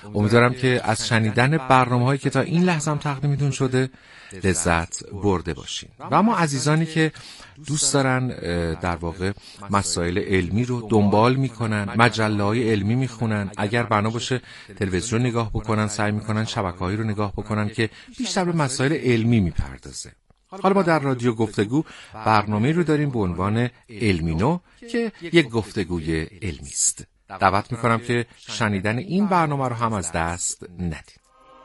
امیدوارم که از شنیدن برنامه‌هایی که تا این لحظه هم تقدیمتون شده لذت برده باشین. و اما عزیزانی که دوست دارن در واقع مسائل علمی رو دنبال میکنن، مجله‌های علمی میخونن، اگر بنا باشه تلویزیون نگاه بکنن، سعی میکنن شبکه‌هایی رو نگاه بکنن که بیشتر به مسائل علمی میپردازه. حالا ما در رادیو گفتگو برنامه رو داریم به عنوان علمینو که یک گفتگوی علمی است. دعوت میکنم که شنیدن این برنامه رو هم از دست ندید.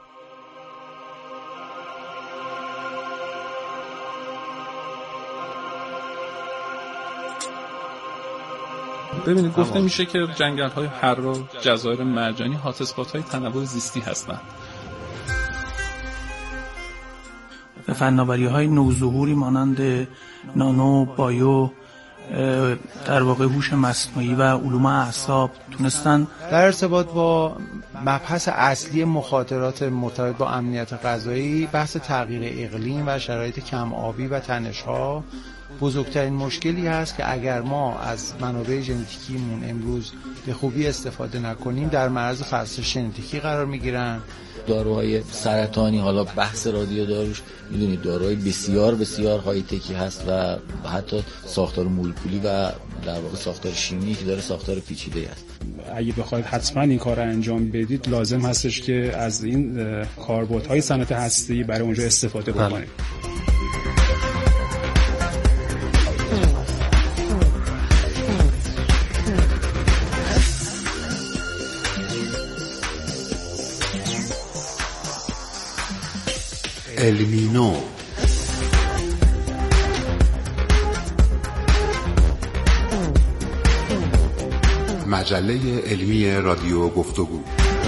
ببینید گفته میشه که جنگل‌های حرا، جزایر مرجانی هات‌اسپات‌های تنوع زیستی هستند. فناوری‌های نوظهوری مانند نانو، بایو، در واقع هوش مصنوعی و علوم اعصاب تونستن در ارتباط با مبحث اصلی مخاطرات مرتبط با امنیت غذایی، بحث تغییر اقلیم و شرایط کم آبی و تنش‌ها بزرگترین مشکلی هست که اگر ما از منابع ژنتیکیمون امروز به خوبی استفاده نکنیم در معرض فرسایش ژنتیکی قرار میگیرن. داروهای سرطانی، حالا بحث رادیو داروش میدونید داروهای بسیار بسیار های تکی هست و حتی ساختار مولکولی و در واقع ساختار شیمیایی که داره ساختار پیچیده است. اگه بخواید حتما این کار رو انجام بدید لازم هستش که از این کاربردهای صنعت هسته‌ای برای اونجا استفاده بکنید. علمینو مجله علمی رادیو گفتگو.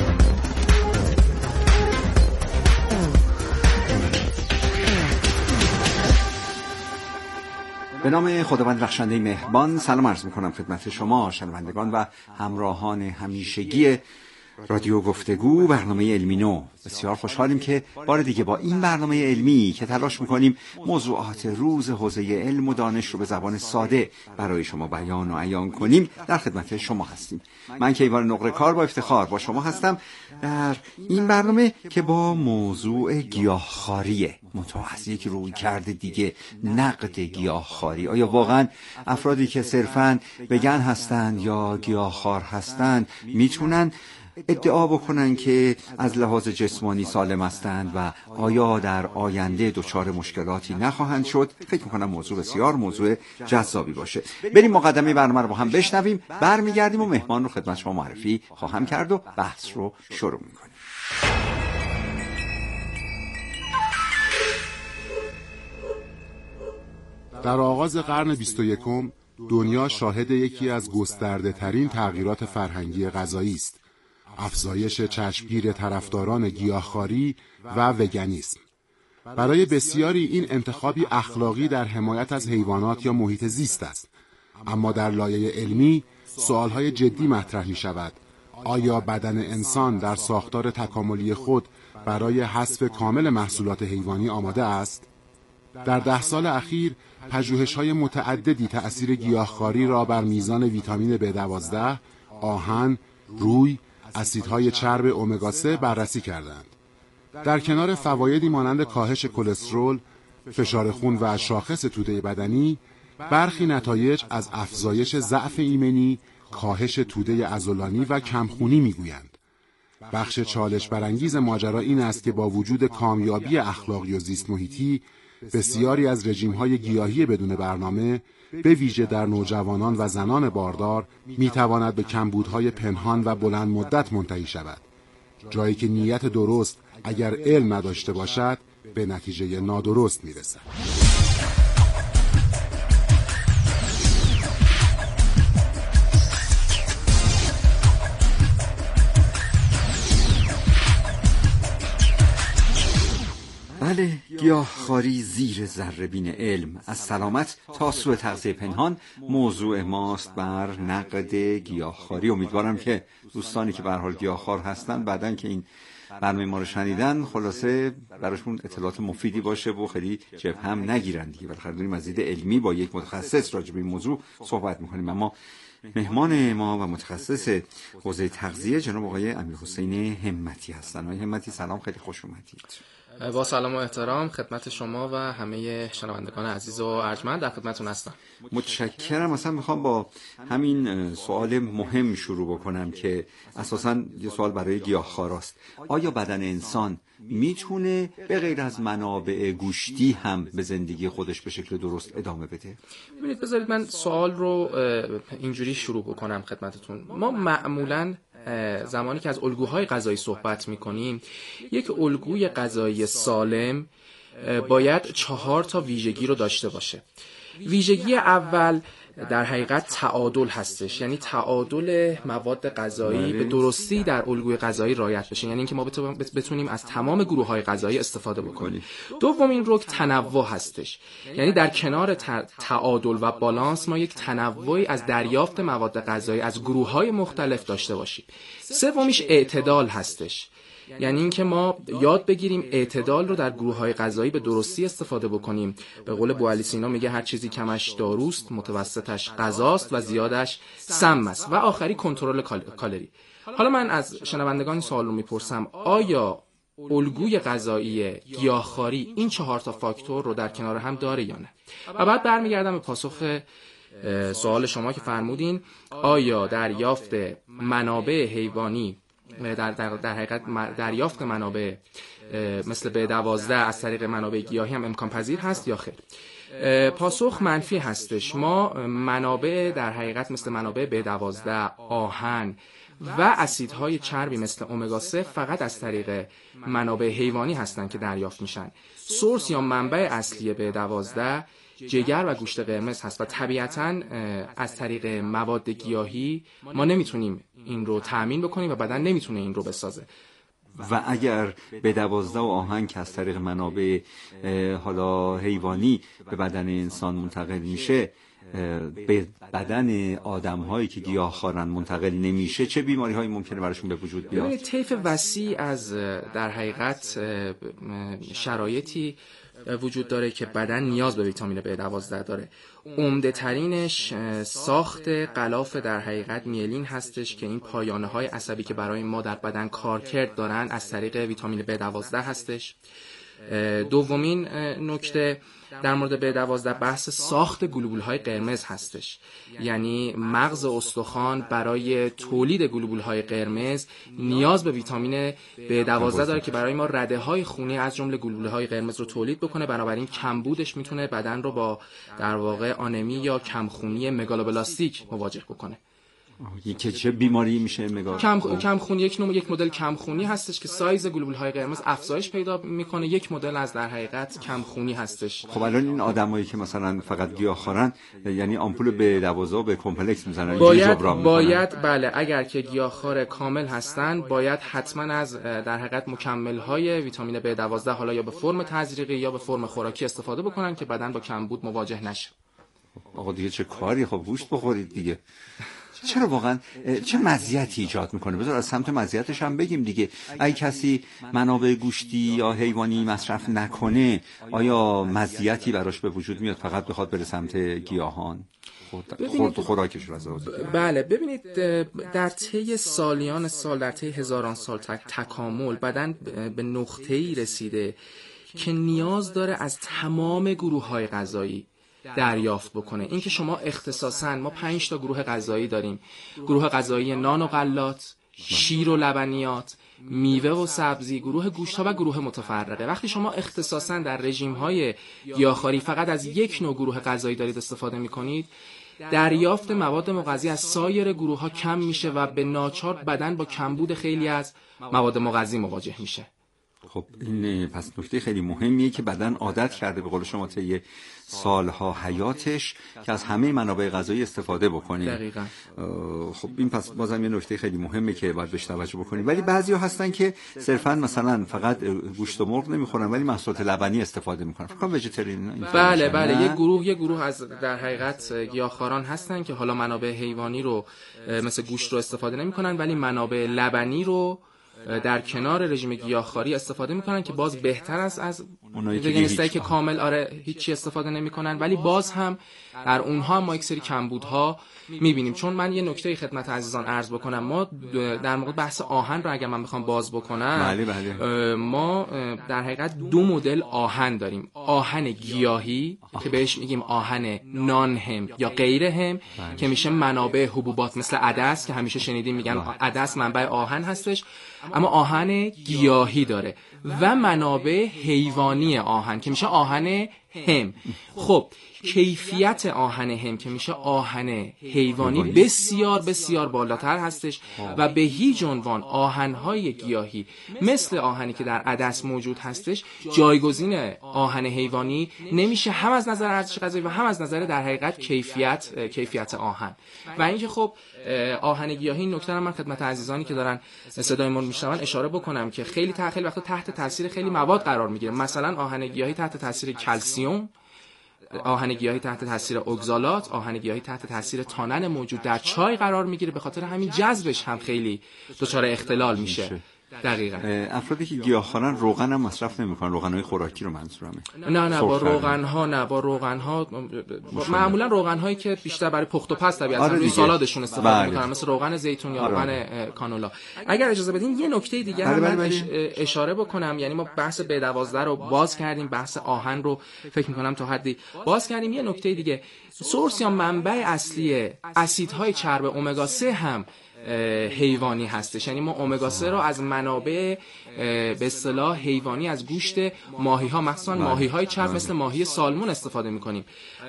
به نام خداوند بخشنده مهربان سلام عرض می‌کنم خدمت شما شنوندگان و همراهان همیشگی رادیو گفتگو، برنامه علمینو. بسیار خوشحالیم که بار دیگه با این برنامه علمی که تلاش میکنیم موضوعات روز حوزه علم و دانش رو به زبان ساده برای شما بیان و عیان کنیم در خدمت شما هستیم. من کیوان نقره کار با افتخار با شما هستم در این برنامه که با موضوع گیاهخواری متوازی یک روی کرده دیگه، نقد گیاهخواری. آیا واقعا افرادی که صرفاً وگن هستند یا گیاهخوار هستند میتونن ادعا بکنن که از لحاظ جسمانی سالم هستند و آیا در آینده دچار مشکلاتی نخواهند شد؟ فکر میکنم موضوع بسیار موضوع جذابی باشه. بریم مقدمه برنامه رو با هم بشنویم، برمیگردیم و مهمان رو خدمت شما معرفی خواهم کرد و بحث رو شروع میکنیم. در آغاز قرن 21 دنیا شاهد یکی از گسترده ترین تغییرات فرهنگی غذایی است: افزایش چشمگیر طرفداران گیاهخواری و وگانیسم. برای بسیاری این انتخابی اخلاقی در حمایت از حیوانات یا محیط زیست است، اما در لایه علمی سوالهای جدی مطرح می شود. آیا بدن انسان در ساختار تکاملی خود برای حذف کامل محصولات حیوانی آماده است؟ در 10 سال اخیر پژوهش‌های متعددی تأثیر گیاهخواری را بر میزان ویتامین B12، آهن، روی، اسیدهای چرب امگا 3 بررسی کردند. در کنار فوایدی مانند کاهش کلسترول، فشار خون و شاخص توده بدنی، برخی نتایج از افزایش ضعف ایمنی، کاهش توده عضلانی و کمخونی میگویند. بخش چالش برانگیز ماجرا این است که با وجود کامیابی اخلاقی و زیست محیطی، بسیاری از رژیم‌های گیاهی بدون برنامه، به ویژه در نوجوانان و زنان باردار، می‌تواند به کمبودهای پنهان و بلند مدت منتهی شود. جایی که نیت درست اگر علم نداشته باشد، به نتیجه نادرست می‌رسد. بله، گیاهخواری زیر ذره‌بین علم، از سلامت تا سوء تغذیه پنهان، موضوع ماست بر نقد گیاهخواری. امیدوارم که دوستانی که به هر حال گیاهخوار هستن بعدن که این برنامه ما رو شنیدن خلاصه براشون اطلاعات مفیدی باشه و خیلی جبهه هم نگیرن دیگه. بالاخره داریم از دید علمی با یک متخصص راجع به این موضوع صحبت می‌کنیم. اما مهمان ما و متخصص حوزه تغذیه جناب آقای امیرحسین همتی هستن. آقای همتی سلام، خیلی خوش اومدید. با سلام و احترام خدمت شما و همه شنوندگان عزیز و ارجمند در خدمتتون هستم. متشکرم. مثلا میخوام با همین سوال مهم شروع بکنم که اساساً یه سوال برای گیاهخواراست. آیا بدن انسان میتونه به غیر از منابع گوشتی هم به زندگی خودش به شکل درست ادامه بده؟ ببینید، بذارید من سوال رو اینجوری شروع بکنم خدمتتون. ما معمولاً زمانی که از الگوهای غذایی صحبت میکنیم، یک الگوی غذایی سالم باید 4 ویژگی رو داشته باشه. ویژگی اول در حقیقت تعادل هستش، یعنی تعادل مواد غذایی به درستی در الگوی غذایی رعایت بشه، یعنی اینکه ما بتونیم از تمام گروه‌های غذایی استفاده بکنیم. دومین رکن تنوع هستش، یعنی در کنار تعادل و بالانس ما یک تنوعی از دریافت مواد غذایی از گروه‌های مختلف داشته باشیم. سومیش اعتدال هستش، یعنی اینکه ما یاد بگیریم اعتدال رو در گروه‌های غذایی به درستی استفاده بکنیم. به قول بوعلی سینا میگه هر چیزی کمش داروست، متوسطش غذاست و زیادش سم است. و آخری کنترل کالری. حالا من از شنوندگان سوال رو میپرسم، آیا الگوی غذایی گیاهخواری این 4 فاکتور رو در کنار هم داره یا نه؟ و بعد برمیگردم به پاسخ سوال شما که فرمودین آیا دریافت منابع حیوانی در حقیقت دریافت منابع مثل B12 از طریق منابع گیاهی هم امکان پذیر هست یا خیر؟ پاسخ منفی هستش. ما منابع در حقیقت مثل منابع B12، آهن و اسیدهای چربی مثل امگا 3 فقط از طریق منابع حیوانی هستند که دریافت میشن. سورس یا منبع اصلی B12 جگر و گوشت قرمز هست و طبیعتاً از طریق مواد گیاهی ما نمیتونیم این رو تأمین بکنیم و بدن نمیتونه این رو بسازه. و اگر B12 و آهن که از طریق منابع حالا حیوانی به بدن انسان منتقل میشه، به بدن آدم‌هایی که گیاهخوارن منتقل نمیشه، چه بیماری‌هایی ممکنه براشون به وجود بیاد؟ طیف وسیع از در حقیقت شرایطی وجود داره که بدن نیاز به ویتامین B12 داره. عمده ترینش ساخت غلاف در حقیقت میلین هستش که این پایانه های عصبی که برای ما در بدن کارکرد دارن از طریق ویتامین B12 هستش. دومین نکته در مورد B12 بحث ساخت گلوبول های قرمز هستش، یعنی مغز استخوان برای تولید گلوبول های قرمز نیاز به ویتامین B12 داره که برای ما رده های خونی از جمله گلوبول های قرمز رو تولید بکنه. بنابراین کمبودش میتونه بدن رو با در واقع آنمی یا کمخونی مگالوبلاستیک مواجه بکنه. که چه بیماری میشه کمخونی یک مدل کمخونی هستش که سایز گلوبول های قرمز افزایش پیدا میکنه. یک مدل از در حقیقت کمخونی هستش. خب الان این آدمایی که مثلا فقط گیاهخوارن، یعنی آمپول B12 به کمپلکس میزنن، باید بله، اگر که گیاهخوار کامل هستن باید حتما از در حقیقت مکمل های ویتامین B12 حالا یا به فرم تزریقی یا به فرم خوراکی استفاده بکنن که بدن با کمبود مواجه نشه. آقا دیگه چه کاری، خب گوشت بخورید دیگه. چرا واقعا چه مزیتی ایجاد میکنه؟ بذار از سمت مزیتش هم بگیم دیگه. اگه کسی منابع گوشتی یا حیوانی مصرف نکنه، آیا مزیتی براش به وجود میاد فقط بخواد بره سمت گیاهان؟ خورد و خوراکش رو بله، ببینید در طی سالیان سال، در طی هزاران سال تکامل بدن به نقطه‌ای رسیده که نیاز داره از تمام گروه‌های غذایی دریافت بکنه. این که شما اختصاصاً ما 5 گروه غذایی داریم: گروه غذایی نان و غلات، شیر و لبنیات، میوه و سبزی، گروه گوشت‌ها و گروه متفرقه. وقتی شما اختصاصاً در رژیم‌های گیاهخواری فقط از یک نوع گروه غذایی دارید استفاده می‌کنید، دریافت مواد مغذی از سایر گروه‌ها کم میشه و به ناچار بدن با کمبود خیلی از مواد مغذی مواجه میشه. خب این پس نکته خیلی مهمیه که بدن عادت کرده به قول شما طی سالها حیاتش که از همه منابع غذایی استفاده بکنه. دقیقاً. خب این پس بازم یه نکته خیلی مهمه که باید بهش توجه بکنیم. ولی بعضیا هستن که صرفاً مثلا فقط گوشت و مرغ نمیخورن ولی محصولات لبنی استفاده میکنن. فکر کنم ویژیتریان. بله یه گروه از در حقیقت گیاهخواران هستن که حالا منابع حیوانی رو مثل گوشت رو استفاده نمیکنن ولی منابع لبنی رو در کنار رژیم گیاهخواری استفاده میکنن که باز بهتر است از اونایی که کامل هیچی استفاده نمیکنن، ولی باز هم در اونها ما یک سری کمبودها میبینیم. چون من یه نکته خدمت عزیزان عرض بکنم، ما در موقع بحث آهن رو اگر من بخوام باز بکنم، ما در حقیقت 2 مدل آهن داریم. آهن گیاهی که بهش میگیم آهن نان هم یا غیر هم که میشه منابع حبوبات مثل عدس که همیشه شنیدیم میگن عدس منبع آهن هستش، اما آهن گیاهی داره، و منابع حیوانی آهن که میشه آهن هم. خب کیفیت آهن هم که میشه آهن حیوانی بسیار بسیار بالاتر هستش و به هیچ عنوان آهنهای گیاهی مثل آهنی که در عدس موجود هستش جایگزین آهن حیوانی نمیشه، هم از نظر ارزش غذایی و هم از نظر در حقیقت کیفیت آهن. و اینکه خب آهن گیاهی، این نکته رو من خدمت عزیزانی که دارن صدای ما رو میشنون اشاره بکنم که خیلی وقتا تحت تاثیر خیلی مواد قرار میگیره. مثلا آهن گیاهی تحت تاثیر کلسیم، آهن گیاهی تحت تاثیر اگزالات، آهن گیاهی تحت تاثیر تانن موجود در چای قرار میگیره، به خاطر همین جذبش هم خیلی دچار اختلال میشه. دقیقاً. افرادی که گیاهخوارن روغن هم مصرف نمیکنن، روغن‌های خوراکی رو منظورمه. نه با روغن‌ها معمولا روغن‌هایی که بیشتر برای پخت و پز طبیعتاً روی سالادشون استفاده میکنن، مثل روغن زیتون یا روغن کانولا. اگر اجازه بدین یه نکته دیگه هم من اشاره بکنم، یعنی ما بحث B12 رو باز کردیم، بحث آهن رو فکر میکنم تا حدی باز کردیم. یه نکته دیگه، سورس یا منبع اصلی اسیدهای چرب امگا 3 هم حیوانی هستش. یعنی ما امگا 3 رو از منابع به اصطلاح حیوانی از گوشت ماهی ها، مخصوصا ماهی های چرب مثل ماهی سالمون استفاده میکنیم.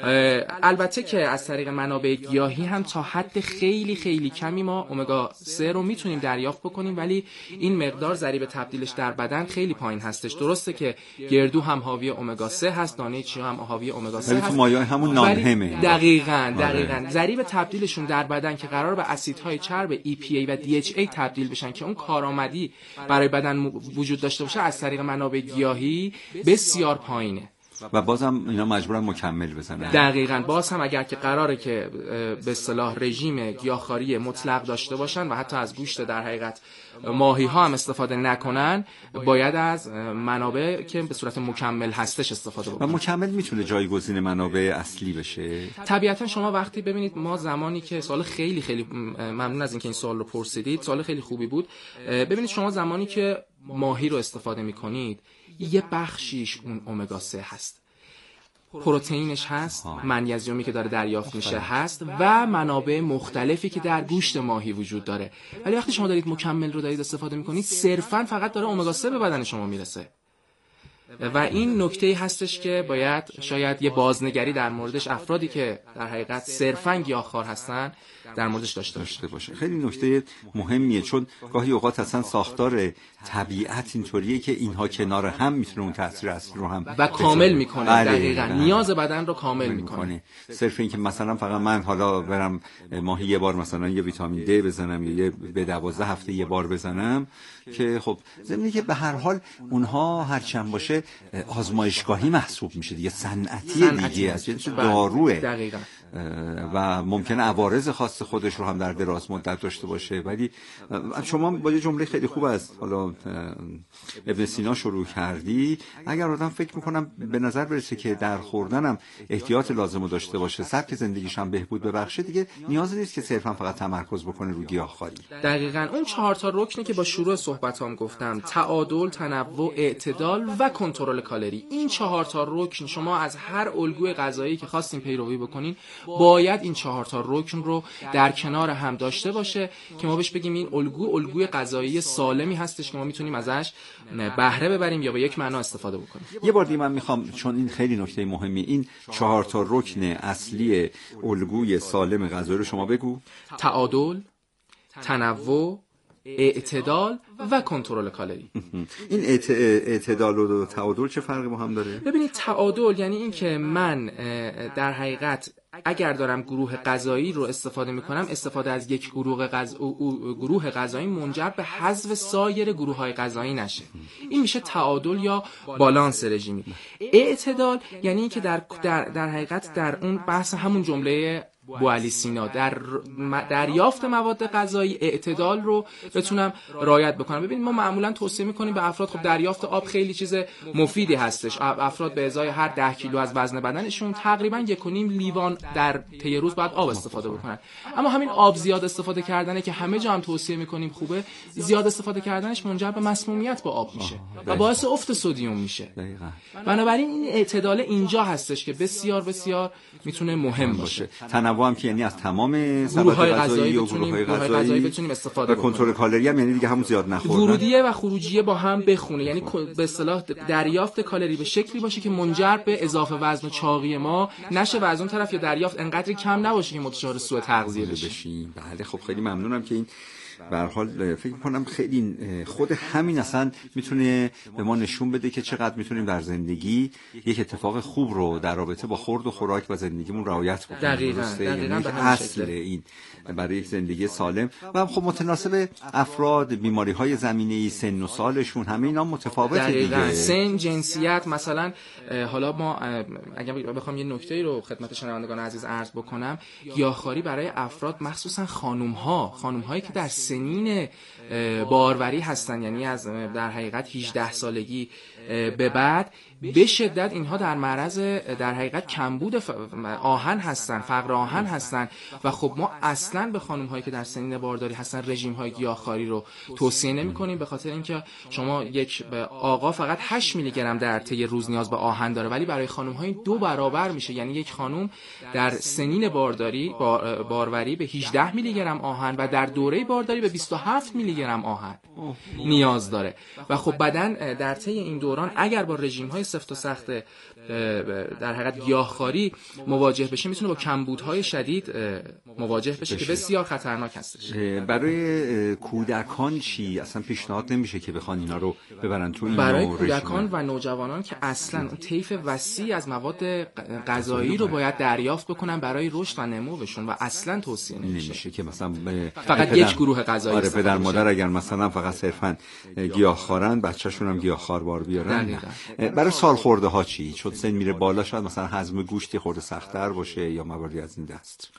البته که از طریق منابع گیاهی هم تا حد خیلی خیلی کمی ما امگا 3 رو میتونیم دریافت بکنیم، ولی این مقدار ضریب تبدیلش در بدن خیلی پایین هستش. درسته که گردو هم حاوی امگا 3 هست، دانه چیا هم حاوی امگا 3 هست، مایع همون نان همه. دقیقاً ضریب تبدیلشون در بدن که قرار به اسیدهای چرب EPA و DHA تبدیل بشن که اون کارآمدی برای بدن وجود داشته باشه، از طریق منابع گیاهی بسیار پایینه. و بازم اینا مجبورن مکمل بزنن. دقیقاً. باز هم اگر که قراره که به اصطلاح رژیم گیاهخواری مطلق داشته باشن و حتی از گوشت در حقیقت ماهی ها هم استفاده نکنن، باید از منابع که به صورت مکمل هستش استفاده بکنن. و مکمل میتونه جایگزین منابع اصلی بشه. طبیعتا شما وقتی ببینید، ما زمانی که سوال خیلی خیلی ممنون از اینکه این سوال رو پرسیدید، سوال خیلی خوبی بود. ببینید شما زمانی که ماهی رو استفاده میکنید، یه بخشیش اون امگا 3 هست، پروتئینش هست، منیزیومی که داره دریافت میشه هست و منابع مختلفی که در گوشت ماهی وجود داره. ولی وقتی شما دارید مکمل رو دارید استفاده میکنید، صرفاً فقط داره امگا 3 به بدن شما میرسه. و این نکته هستش که باید شاید یه بازنگری در موردش افرادی که در حقیقت صرفاً گیاهخوار هستن در موردش داشته باشه. خیلی نکته مهمیه، چون گاهی اوقات اصلا ساختار طبیعت اینطوریه که اینها کنار هم میتونه اون تاثیر اصلی رو هم و کامل میکنه. دقیقاً نیاز بدن رو کامل میکنه. صرف این که مثلا فقط من حالا برم ماهی یه بار مثلا یه ویتامین D بزنم یا یه B12 هفته یه بار بزنم، که خب ضمن که به هر حال اونها هرچند باشه آزمایشگاهی محسوب میشه دیگه، صنعتی دیگه از جنس داروه. دقیقاً. و ممکنه عوارض خاص خودش رو هم در دراز مدت داشته باشه. ولی شما با یه جمله خیلی خوب از حالا ابن سینا شروع کردی. اگر آدم فکر میکنم به نظر برسه که در خوردنم احتیاط لازم رو داشته باشه، سبک زندگیش هم بهبود ببخشه، دیگه نیاز نیست که صرفا فقط تمرکز بکنه روی گیاهخواری. دقیقاً. اون 4 تا رکنی که با شروع صحبتام گفتم، تعادل، تنوع، اعتدال و کنترل کالری، این 4 تا رکن شما از هر الگوی غذایی که خواستین پیروی بکنین باید این 4 تا رکن رو در کنار هم داشته باشه که ما بهش بگیم این الگوی غذایی سالمی هستش که ما میتونیم ازش بهره ببریم یا به یک معنا استفاده بکنیم. یه بار دیگه من میخوام، چون این خیلی نکته مهمی، این 4 تا رکن اصلی الگوی سالم غذایی رو شما بگو. تعادل، تنوع، اعتدال و کنترل کالری. این اعتدال و تعادل چه فرقی با هم داره؟ ببینید، تعادل یعنی این که من در حقیقت اگر دارم گروه غذایی رو استفاده میکنم، استفاده از یک گروه غذایی منجر به حذف سایر گروه‌های غذایی نشه. این میشه تعادل یا بالانس رژیمی. اعتدال یعنی این که در حقیقت در اون بحث همون جمله بوعلی سینا در دریافت مواد غذایی اعتدال رو بتونم رعایت بکنم. ببینید ما معمولا توصیه میکنیم به افراد، خب دریافت آب خیلی چیز مفیدی هستش. افراد به ازای هر 10 کیلو از وزن بدنشون تقریبا 1.5 لیوان در طی روز باید آب استفاده بکنن. اما همین آب زیاد استفاده کردنه که همه جا هم توصیه میکنیم خوبه، زیاد استفاده کردنش منجر به مسمومیت با آب میشه و باعث افت سدیم میشه. بنابراین این اعتدال اینجا هستش که بسیار بسیار میتونه مهم باشه. تنوع هم که یعنی از تمام گروه‌های غذایی و گروه‌های غذایی بتونیم استفاده کنیم. کنترل کالری هم یعنی دیگه همون زیاد نخوردن. ورودیه و خروجیه با هم بخونه، یعنی به اصطلاح دریافت کالری به شکلی باشه که منجر به اضافه وزن و چاقی ما نشه و از اون طرف یا دریافت انقدر کم نباشه که متشار سوء تغذیه بشیم. بله خب خیلی ممنونم که این به هر حال فکر می‌کنم خیلی خود همین اصلا میتونه به ما نشون بده که چقدر میتونیم در زندگی یک اتفاق خوب رو در رابطه با خورد و خوراک و زندگیمون رعایت کنیم. دقیقاً به اصل این برای یک زندگی سالم و خب متناسب افراد، بیماری‌های زمینه‌ای، سن و سالشون، همه اینا متفاوته دیگه. سن، جنسیت، مثلا حالا ما اگر بخوام یه نکته‌ای رو خدمت شنوندگان عزیز عرض بکنم، گیاهخواری برای افراد مخصوصا خانم‌هایی که در سنین باروری هستن، یعنی از در حقیقت 18 سالگی به بعد، به شدت اینها در معرض در حقیقت کمبود آهن هستن، فقر آهن هستن و خب ما اصلا به خانم هایی که در سنین بارداری هستن رژیم های گیاهخواری رو توصیه نمی کنیم، به خاطر اینکه شما یک آقا فقط 8 میلی گرم در طی روز نیاز به آهن داره، ولی برای خانم های 2 برابر میشه. یعنی یک خانم در سنین باروری به 18 میلی گرم آهن و در دوره بارداری به 27 میلی گرم آهن نیاز داره و خب بدن در طی این دوران اگر با رژیم های سفت و سخت در حقیقت گیاهخواری مواجه بشه، میتونه با کمبودهای شدید مواجه بشه که بسیار خطرناک هستش. برای کودکان چی؟ اصلا پیشنهاد نمیشه که بخوان اینا رو ببرن تو این برای کودکان و نوجوانان که اصلا طیف وسیع از مواد غذایی رو باید دریافت بکنن برای رشد و نموشون و اصلا توصیه نمیشه که مثلا فقط یک گروه غذایی. آره پدر مادر اگر مثلا فقط صرفا گیاهخوارن، بچه‌شون هم گیاهخوار بیارن. برای سالخورده ها چی؟ چون سن میره بالا، شاید مثلا هضم گوشتی خورده سخت‌تر باشه یا مواردی از این دست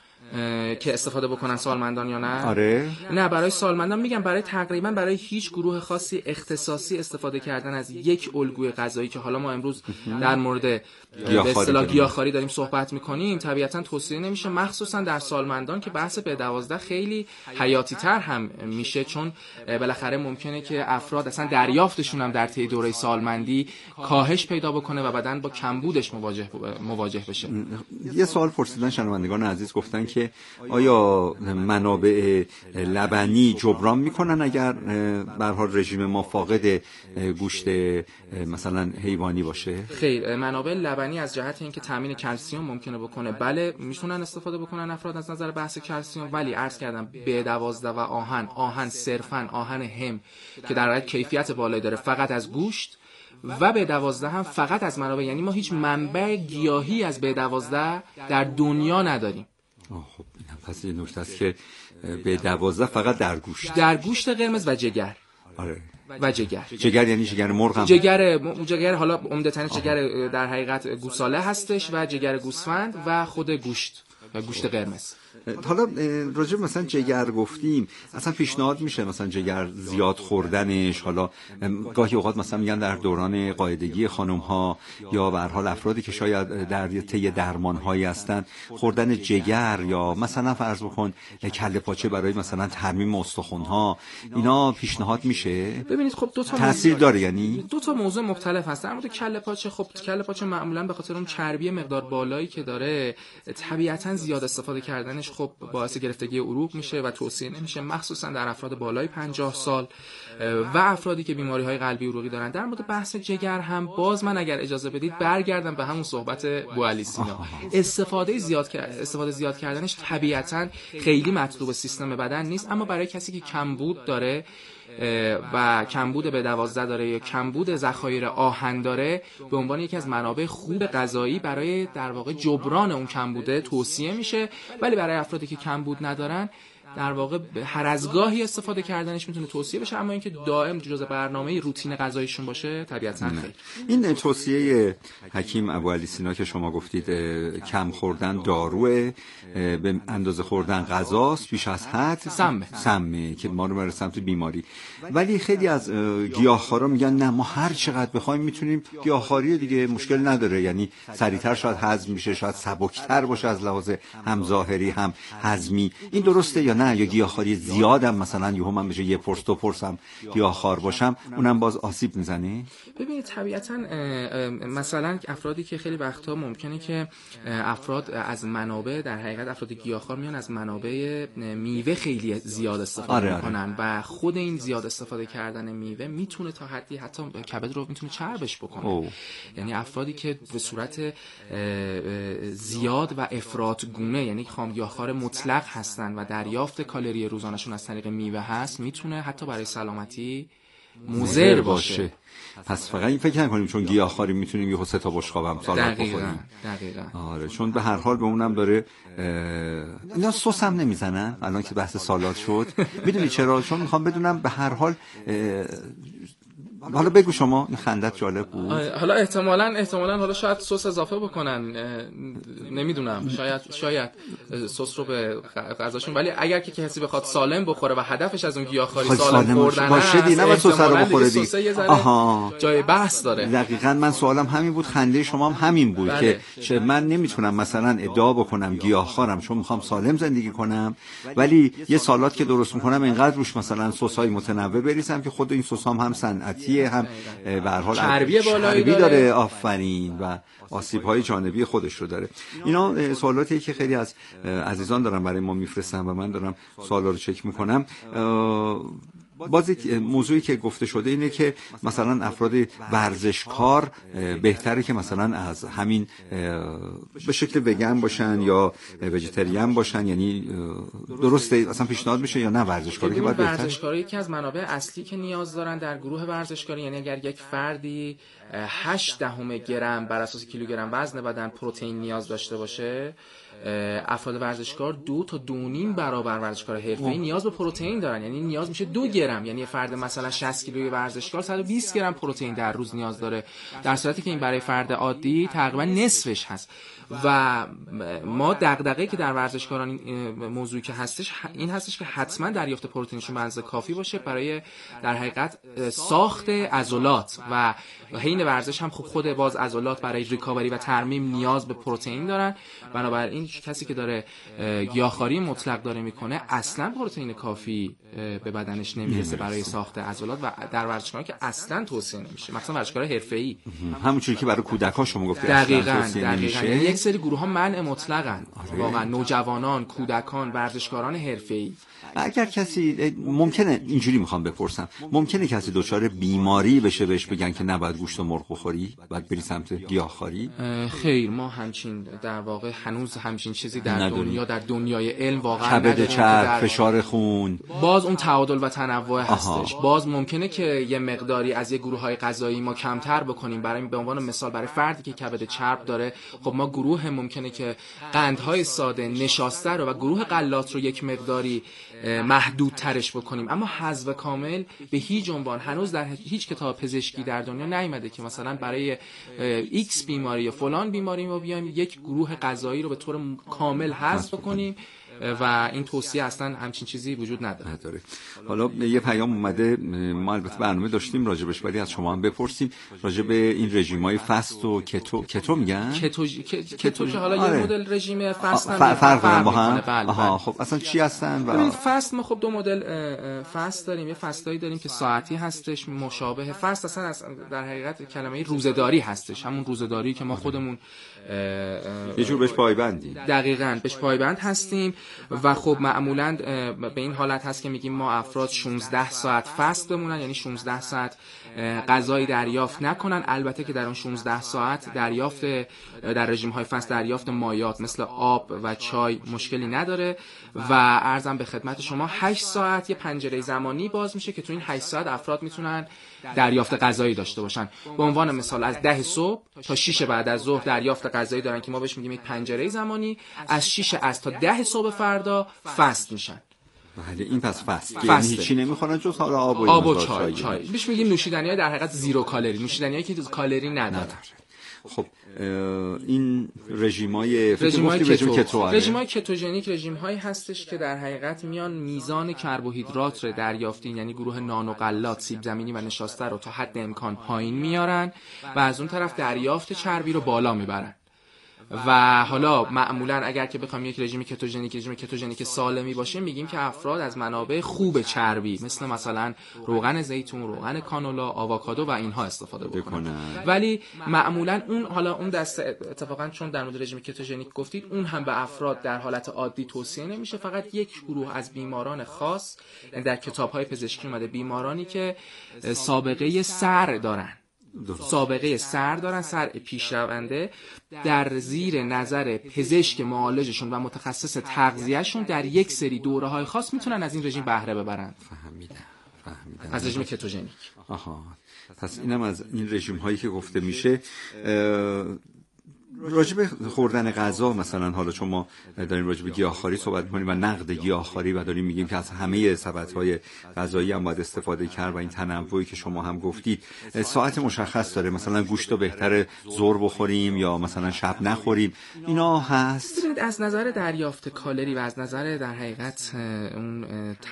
که استفاده بکنن سالمندان یا نه؟ آره. نه، برای سالمندان میگم برای هیچ گروه خاصی اختصاصی استفاده کردن از یک الگوی غذایی که حالا ما امروز در مورد به اصطلاح گیاهخواری داریم صحبت میکنیم طبیعتا توصیه نمیشه، مخصوصا در سالمندان که بحث B12 خیلی حیاتی تر هم میشه، چون بالاخره ممکنه که افراد اصلا دریافتشون هم در طی دوره سالمندی کاهش پیدا بکنه و بدن با کمبودش مواجه بشه. یه سوال پرسیدن شنوندگان عزیز، گفتن که آیا منابع لبنی جبران میکنن اگر به هر حال رژیم ما فاقد گوشت مثلا حیوانی باشه؟ خیر، منابع لبنی از جهت اینکه تامین کلسیم ممکنه بکنه، بله میتونن استفاده بکنن افراد از نظر بحث کلسیم، ولی عرض کردم B12 و آهن صرفاً آهن هم که در حقیقت کیفیت بالایی داره فقط از گوشت و B12 هم فقط از منابع، یعنی ما هیچ منبع گیاهی از B12 در دنیا نداریم. خب این پس این نکته است که B12 فقط در گوشت قرمز و جگر. آره. و جگر یعنی جگر مرغ هم جگر حالا عمدتاً جگر در حقیقت گوساله هستش و جگر گوسفند و خود گوشت و گوشت قرمز. حالا راجع مثلا جگر گفتیم، اصلا پیشنهاد میشه مثلا جگر زیاد خوردنش؟ حالا گاهی اوقات مثلا میگن در دوران قاعدگی خانم ها یا به هر حال افرادی که شاید در طی درمان هایی هستن، خوردن جگر یا مثلا فرض بکن کله پاچه برای مثلا ترمیم استخوان ها، اینا پیشنهاد میشه؟ ببینید خب دو تا تاثیر داره، یعنی دو تا موضوع مختلف هست. در مورد کله پاچه، خب کله پاچه معمولا به خاطر اون چربی مقدار بالایی که داره طبیعتا زیاد استفاده کردنش خب باعث گرفتگی عروق میشه و توصیه نمیشه، مخصوصا در افراد بالای 50 سال و افرادی که بیماری‌های قلبی عروقی دارن. در مورد بحث جگر هم باز من اگر اجازه بدید برگردم به همون صحبت بوعلی سینا. استفاده زیاد کردنش طبیعتا خیلی مطلوب سیستم بدن نیست، اما برای کسی که کمبود داره و کمبود B12 داره یا کمبود ذخایر آهن داره، به عنوان یکی از منابع خوب غذایی برای در واقع جبران اون کمبوده توصیه میشه. ولی برای افرادی که کمبود ندارن در واقع هر از گاهی استفاده کردنش میتونه توصیه بشه، اما اینکه دائم جزء برنامه روتین غذاییشون باشه طبیعتاً خیر. این توصیه حکیم ابوعلی سینا که شما گفتید کم خوردن داروه، به اندازه خوردن غذاست، بیش از حد سمه که ما رو بره سمت بیماری. ولی خیلی از گیاهخوارا میگن نه، ما هر چقدر بخوایم میتونیم، گیاهخواری دیگه مشکل نداره، یعنی سریعتر شاید هضم میشه، شاید سبکتر باشه از لحاظ هم ظاهری هم هضمی. این درسته یا نه؟ یا گیاهخواری زیادم مثلا یهو من بشه یه پرس دو پرسم گیاهخوار باشم اونم باز آسیب میزنه؟ ببینید طبیعتاً مثلا افرادی که خیلی وقتا ممکنه که افراد از منابع، در حقیقت افراد گیاهخوار میان از منابع میوه خیلی زیاد استفاده میکنن و خود این زیاد استفاده کردن میوه میتونه تا حدی حتی کبد رو میتونه چربش بکنه. یعنی افرادی که به صورت زیاد و افراط گونه، یعنی خامگیاهخوار مطلق هستن و دریافت کالری روزانه‌شون از طریق میوه هست، میتونه حتی برای سلامتی مضر باشه. پس فقط این فکر نکنیم چون گیاهخواری میتونیم یهو 3 تا بشقاب هم سالاد بخوریم. دقیقاً. آره، چون به هر حال به اونم داره اینا سس هم نمیزنن. الان که بحث سالاد شد میدونی چرا؟ چون میخوام بدونم به هر حال حالا بگو شما، این خندت جالب بود. حالا احتمالاً حالا شاید سس اضافه بکنن، نمیدونم، شاید سس رو به غذاشون، ولی اگر که کسی بخواد سالم بخوره و هدفش از اون گیاهخواری سالم خوردن باشه دی، نه سس رو بخوره دی. جای بحث داره. دقیقاً من سوالم همین بود، خنده شما هم همین بود. بله. که من نمیتونم مثلا ادعا بکنم گیاهخوارم چون میخوام سالم زندگی کنم، ولی یه سالاد که درست میکنم اینقدر روش مثلا سس‌های متنوع بریزم که خود این سس‌هام هم صنعتی هم به هر حال چربی بالایی داره. آفرین. و آسیب‌های جانبی خودش رو داره. اینا سوالاتی که خیلی از عزیزان دارن برای ما میفرستن و من دارم سوالا رو چک میکنم. باز یک موضوعی که گفته شده اینه که مثلا افراد ورزشکار بهتره که مثلا از همین به شکل وگن باشن یا ویژیتریان باشن، یعنی درسته اصلا پیشنهاد میشه یا نه ورزشکاری که باید بهتره؟ ورزشکاری یکی از منابع اصلی که نیاز دارن در گروه ورزشکاری، یعنی اگر یک فردی 0.8 گرم بر اساس کیلوگرم وزن بدن پروتئین نیاز داشته باشه، افراد ورزشکار 2 تا 2.5 برابر ورزشکار حرفه‌ای نیاز به پروتئین دارن، یعنی نیاز میشه 2 گرم. یعنی فرد مثلا 60 کیلویی ورزشکار 120 گرم پروتئین در روز نیاز داره، در صورتی که این برای فرد عادی تقریبا نصفش هست. و ما دغدغه‌ای که در ورزشکاران موضوعی که هستش این هستش که حتما دریافت پروتئینشون به اندازه کافی باشه برای در حقیقت ساخت عضلات، و حین ورزش هم خب خود باز عضلات برای ریکاوری و ترمیم نیاز به پروتئین دارن. بنابراین کسی که داره گیاهخواری مطلق داره میکنه اصلا پروتئین کافی به بدنش نمیرسه برای ساخت عضلات و در ورزشکاران که اصلا توصیه نمیشه، مثلا ورزشکار حرفه‌ای. همونجوری که برای کودک‌ها شما گفتید دقیقاً. یعنی یک سری گروه‌ها منع مطلقاً. واقعا نوجوانان، کودکان، ورزشکاران حرفه‌ای. اگر کسی ممکنه اینجوری میخوام بپرسم، ممکنه کسی دچار بیماری بشه بهش بگن که نباید گوشت و مرغ بخوری، باید بری سمت گیاهخواری؟ خیر، ما همچین در واقع هنوز همچین چیزی در دنیا، در دنیای علم واقعا کبد چرب، فشار خون، باز اون تعادل و تنوع هستش. باز ممکنه که یه مقداری از یه گروه‌های غذایی ما کمتر بکنیم. برای به عنوان مثال برای فردی که کبد چرب داره، خب ما گروه ممکنه که قندهای ساده، نشاسته رو و گروه غلات رو یک مقداری محدود ترش بکنیم، اما حذف کامل به هیچ عنوان هنوز در هیچ کتاب پزشکی در دنیا نیامده که مثلا برای ایکس بیماری یا فلان بیماری ما بیایم یک گروه غذایی رو به طور کامل حذف بکنیم و این توصیه اصلا همچین چیزی وجود نداره. حالا یه پیام اومده، ما البته برنامه داشتیم راجبش، ولی از شما هم بپرسیم راجب این رژیم‌های فست و کتو میگن؟ کتو که حالا یه مدل رژیم فست هم فرق دارن با هم. بله. خب اصلا چی هستن؟ ببینید فست ما خب 2 مدل فست داریم. یه فستایی داریم که ساعتی هستش، مشابه فست اصلا در حقیقت کلمه روزه‌داری هستش، همون روزه‌داری که ما خودمون یه جور بهش پایبندیم. دقیقاً بهش پایبند هستیم و خب معمولاً به این حالت هست که میگیم ما افراد 16 ساعت فست بمونن، یعنی 16 ساعت غذایی دریافت نکنن. البته که در اون 16 ساعت دریافت در رژیم‌های فست دریافت مایعات مثل آب و چای مشکلی نداره و عرضم به خدمت شما 8 ساعت یه پنجره زمانی باز میشه که تو این 8 ساعت افراد میتونن دریافت غذایی داشته باشن. به عنوان مثال از 10 صبح تا 6 بعد از ظهر دریافت غذایی دارن که ما بهش میگیم یک پنجره زمانی. از 6 تا 10 صبح فردا فست میشن. بله این پس فست یعنی هیچی نمیخورن جز حالا آب و چای. بهش میگیم نوشیدنی‌های در حقیقت زیرو کالری، نوشیدنی‌هایی که کالری ندارن. خب این رژیم‌های کتوژنیک رژیم‌هایی هستش که در حقیقت میان میزان کربوهیدرات رو دریافتی، یعنی گروه نانو غلات، سیب زمینی و نشاسته رو تا حد امکان پایین میارن و از اون طرف دریافت چربی رو بالا میبرن. و حالا معمولا اگر که بخوام یک رژیم کتوژنیک سالمی باشه، میگیم که افراد از منابع خوب چربی مثلا روغن زیتون، روغن کانولا، آووکادو و اینها استفاده بکنن. ولی معمولا اون دسته اتفاقا چون در مورد رژیم کتوژنیک گفتید، اون هم به افراد در حالت عادی توصیه نمیشه. فقط یک گروه از بیماران خاص، در کتاب‌های پزشکی اومده بیمارانی که سابقه سر دارن، سر پیشرونده، در زیر نظر پزشک معالجشون و متخصص تغذیهشون در یک سری دوره‌های خاص میتونن از این رژیم بهره ببرن. فهمیدم. از رژیم کتوژنیک. پس اینم از این رژیم هایی که گفته میشه. راجب خوردن غذا مثلا، حالا چون ما داریم راجب گیاهخواری صحبت می‌کنیم و نقد گیاهخواری و داریم میگیم که از همه سبدهای غذایی هم باید استفاده کرد و این تنوعی که شما هم گفتید ساعت مشخص داره، مثلا گوشت رو بهتره ظهر بخوریم یا مثلا شب نخوریم، اینا هست؟ از نظر دریافت کالری و از نظر در حقیقت اون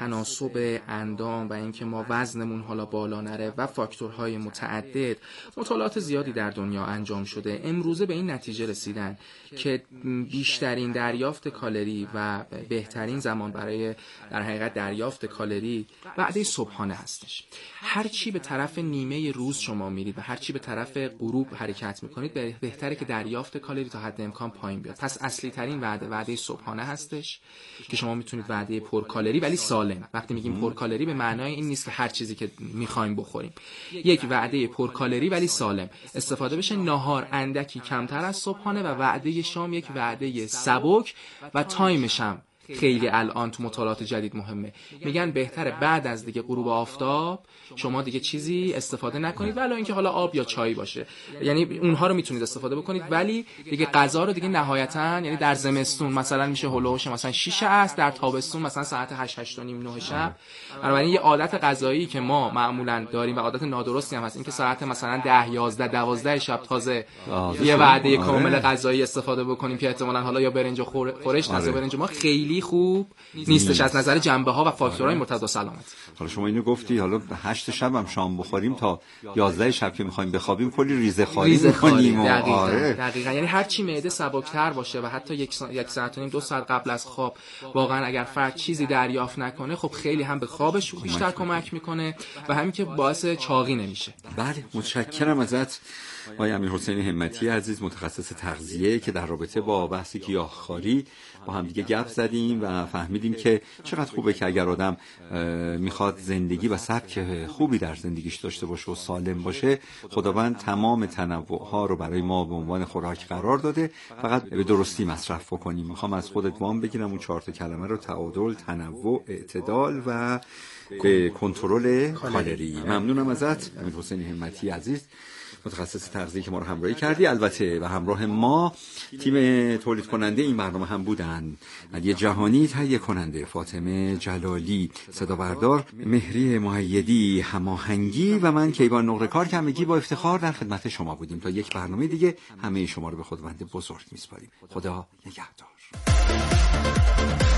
تناسب اندام و اینکه ما وزنمون حالا بالا نره و فاکتورهای متعدد، مطالعات زیادی در دنیا انجام شده. امروزه به این نتیجه رسیدن که بیشترین دریافت کالری و بهترین زمان برای در حقیقت دریافت کالری وعده صبحانه هستش. هر چی به طرف نیمه روز شما میرید و هر چی به طرف غروب حرکت میکنید، بهتره که دریافت کالری تا حد امکان پایین بیاد. پس اصلی ترین وعده صبحانه هستش که شما میتونید وعده پر کالری ولی سالم. وقتی میگیم پر کالری به معنای این نیست که هر چیزی که میخوایم بخوریم. یک وعده پر کالری ولی سالم استفاده بشه. ناهار اندکی کمتر از صبحانه و وعده شام یک وعده سبک و تایمش هم خیلی الان تو مطالعات جدید مهمه. میگن بهتره بعد از دیگه غروب آفتاب شما دیگه چیزی استفاده نکنید، ولی اینکه حالا آب یا چای باشه، یعنی اونها رو میتونید استفاده بکنید، ولی دیگه غذا رو دیگه نهایتا، یعنی در زمستون مثلا میشه هولوش مثلا 6 است، در تابستون مثلا ساعت 8 8:30 9 شب. بنابراین یه عادت غذایی که ما معمولا داریم و عادت نادرستی هم هست، اینکه ساعت مثلا 10 11 12 شب تازه یه وعده کامل غذایی استفاده بکنیم که احتمالاً حالا یا برنج خورش نشه، برنج ما خیلی خوب نیستش از نظر جنبه ها و فاکتورهای مرتبط با سلامت. حالا شما اینو گفتی، حالا 8 شب هم شام بخوریم تا 11 شب که می‌خوایم بخوابیم کلی ریزه خاری می‌کنیم. دقیقاً. یعنی هر چی معده سبک‌تر باشه و حتی یک ساعت و نیم 2 ساعت قبل از خواب واقعا اگر فرد چیزی دریافت نکنه، خب خیلی هم به خوابش بیشتر کمک می‌کنه و همین که باعث چاقی نمیشه. بله، متشکرم ازت آقای امیرحسین همتی عزیز، متخصص تغذیه، که در رابطه با بحث گیاهخواری با هم دیگه گپ زدیم و فهمیدیم که چقدر خوبه که اگر آدم میخواد زندگی و سبک خوبی در زندگیش داشته باشه و سالم باشه، خداوند تمام تنوع‌ها رو برای ما به عنوان خوراک قرار داده، فقط به درستی مصرف بکنیم. میخوام از خودت وام بگیرم اون 4 کلمه رو: تعادل، تنوع، اعتدال و به کنترل کالری. ممنونم ازت امیرحسین همتی عزیز، متخصص تغذیه، که ما رو همراهی کردی. البته و همراه ما تیم تولید کننده این برنامه هم بودن: علی جهانی تهیه کننده، فاطمه جلالی صدا بردار، مهری مؤیدی هماهنگی و من کیوان نقره‌کار که همگی با افتخار در خدمت شما بودیم. تا یک برنامه دیگه همه شما رو به خداوند بزرگ میسپاریم. خدا نگهدار.